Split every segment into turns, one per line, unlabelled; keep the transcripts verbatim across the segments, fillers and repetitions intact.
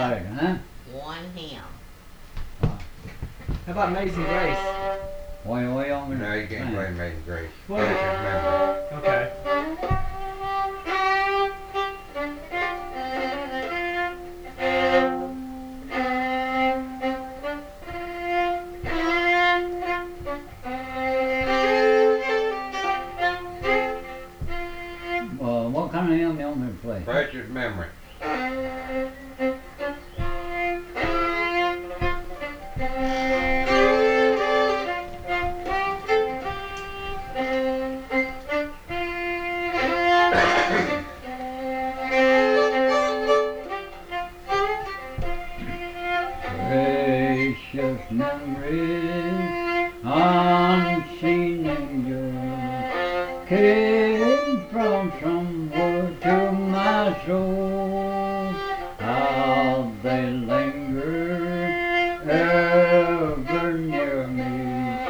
Right, huh?
One hymn.
How about Amazing Grace?
Why, why you want me to
No, you can't
sing?
play Amazing Grace.
Well,
Precious memory.
Okay.
Uh, what kind of hymn you want me to play?
Precious memory.
Precious memories, unseen angels, came from somewhere to my soul. How they linger ever near me,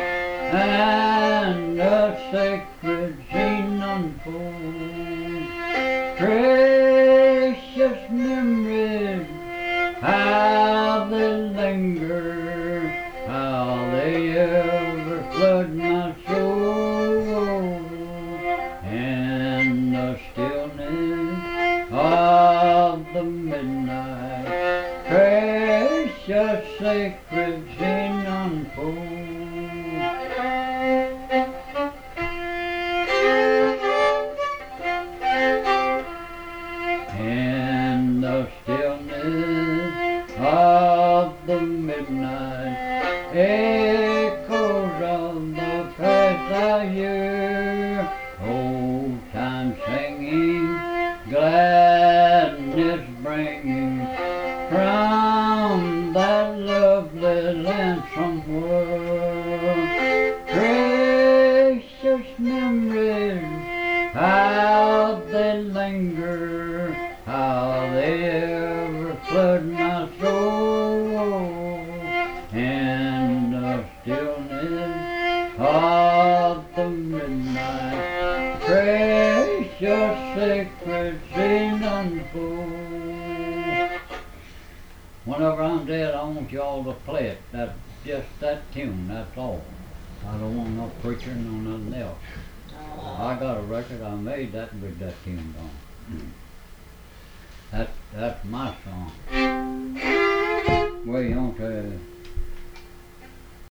and the sacred scene unfolds. Precious memories, how they linger, how they ever flood my soul. In the stillness of the midnight, precious sacred scene unfolds. In the stillness of the midnight, echoes of the past I hear, old time singing, gladness bringing from that lovely land somewhere. Precious memories, how they linger, how they ever flood my soul. In the stillness of the midnight, precious sacred scene unfolds. Whenever I'm dead, I want y'all to play it. That's just that tune, that's all. I don't want no preacher, no nothing else. I got a record I made that with that tune on. That's that's my song. Well, you want to